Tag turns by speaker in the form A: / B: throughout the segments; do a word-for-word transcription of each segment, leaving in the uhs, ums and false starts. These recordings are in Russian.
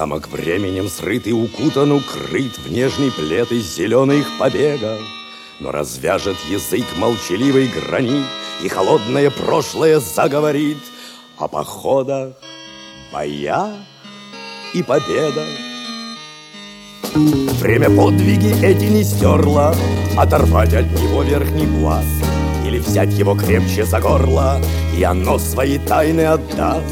A: Замок временем срыт и укутан, укрыт в нежный плед из зеленых побегов. Но развяжет язык молчаливый гранит, и холодное прошлое заговорит о походах, боях и победах. Время подвиги эти не стерло, оторвать от него верхний пласт или взять его крепче за горло, и оно свои тайны отдаст.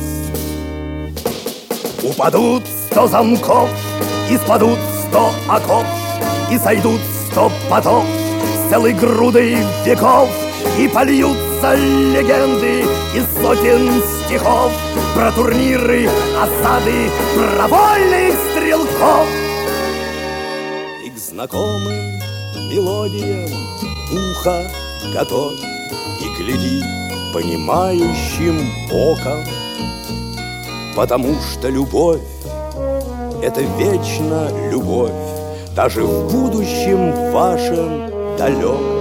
A: Упадут сто замков, и спадут сто оков, и сойдут сто потов с целой грудой веков, и польются легенды из сотен стихов про турниры, осады, про вольных стрелков. И к знакомым мелодиям ухо готовь, и гляди понимающим оком, потому что любовь — это вечно любовь, даже в будущем вашем далеком.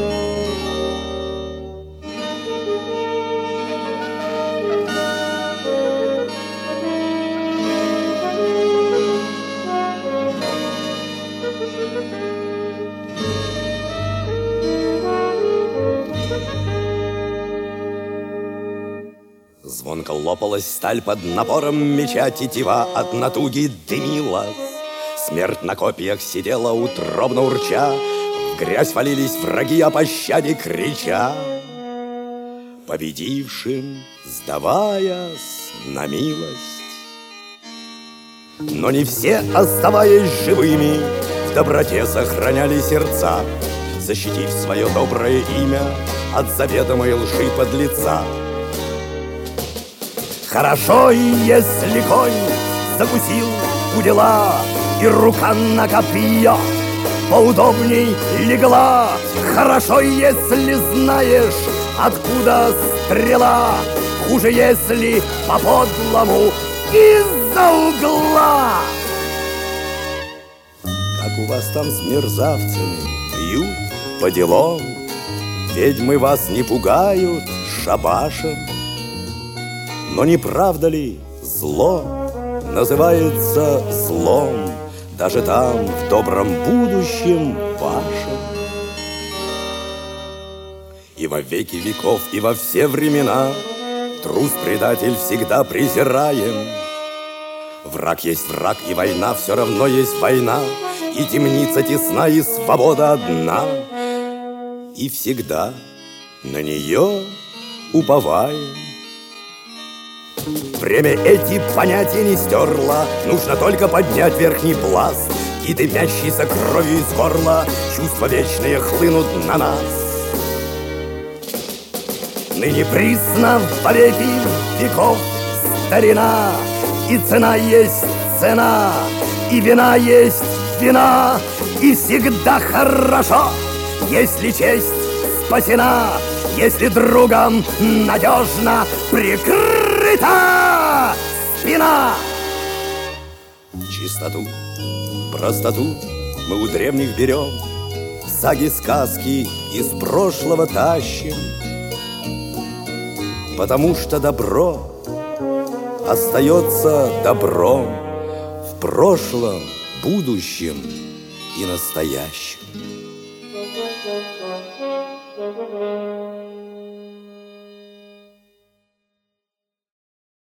A: Звонко лопалась сталь под напором меча, тетива от натуги дымилась. Смерть на копьях сидела утробно урча, в грязь валились враги, о пощаде крича. Победившим сдаваясь на милость. Но не все, оставаясь живыми, в доброте сохраняли сердца, защитив свое доброе имя от заведомой лжи подлеца. Хорошо, если конь закусил у дела, и рука на копье поудобней легла. Хорошо, если знаешь, откуда стрела. Хуже, если по-подлому из-за угла. Как у вас там с мерзавцами? Бьют по делам? Ведьмы вас не пугают шабашем? Но не правда ли зло называется злом даже там, в добром будущем вашем? И во веки веков, и во все времена трус-предатель всегда презираем. Враг есть враг, и война все равно есть война, и темница тесна, и свобода одна. И всегда на нее уповаем. Время эти понятия не стерло, нужно только поднять верхний пласт, и дымящейся кровью из горла чувства вечные хлынут на нас. Ныне присно во веки веков старина, и цена есть цена, и вина есть вина, и всегда хорошо, если честь спасена, если другом надежно прикрыта спина. Чистоту, простоту мы у древних берем, саги, сказки из прошлого тащим, потому что добро остается добром в прошлом, будущем и настоящем.